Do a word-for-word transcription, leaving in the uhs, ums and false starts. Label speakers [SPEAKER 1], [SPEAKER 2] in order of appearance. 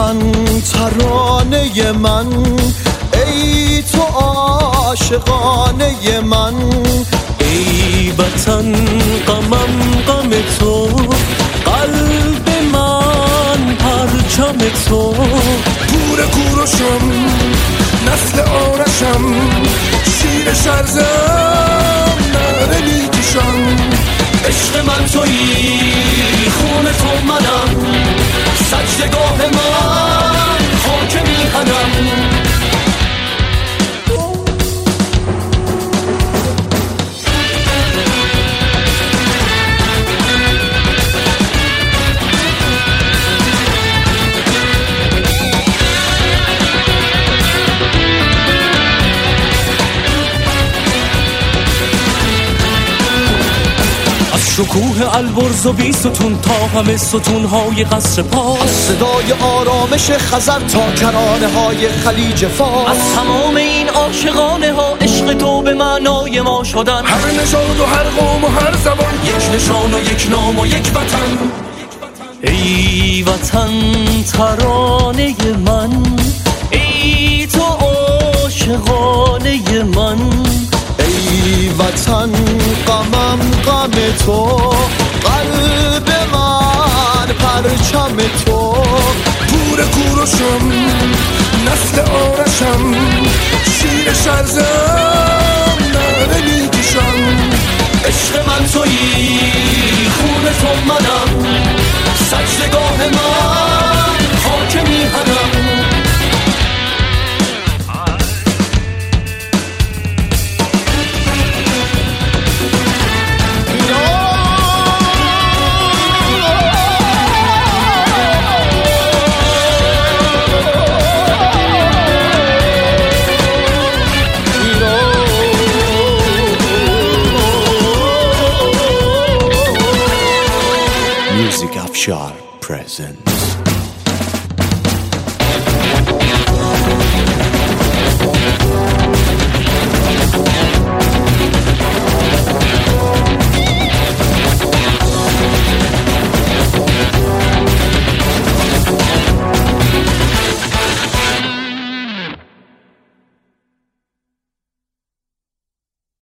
[SPEAKER 1] وطن ترانه من، ای تو عاشقانه من.
[SPEAKER 2] ای وطن غمم غم تو، قلب من پرچم تو.
[SPEAKER 3] پور کوروشم نسل آرشم، شیر شرزم نره میکشم.
[SPEAKER 2] عشق من تویی، خون تو منم، سجدگاه من خاک میهنم. شکوه البرز و بی ستون تا همه ستونهای قصر پاس،
[SPEAKER 1] از صدای آرامش خزر تا کرانه های خلیج فارس.
[SPEAKER 2] از تمام این عاشقانه ها عشق تو به معنای ما شدن.
[SPEAKER 3] هر نژاد و هر قوم و هر زبان،
[SPEAKER 2] یک نشان و یک نام و یک وطن. ای وطن ترانه من، ای تو عاشقانه من.
[SPEAKER 1] ای وطن غمم غم تو، قلب من پرچم تو.
[SPEAKER 3] پور کوروشم نسل آرشم، شیر شرزم نره میکشم.
[SPEAKER 2] عشق من تویی، خون تو منم، سجدگاه من خاک میهنم.
[SPEAKER 1] Music Afshar present.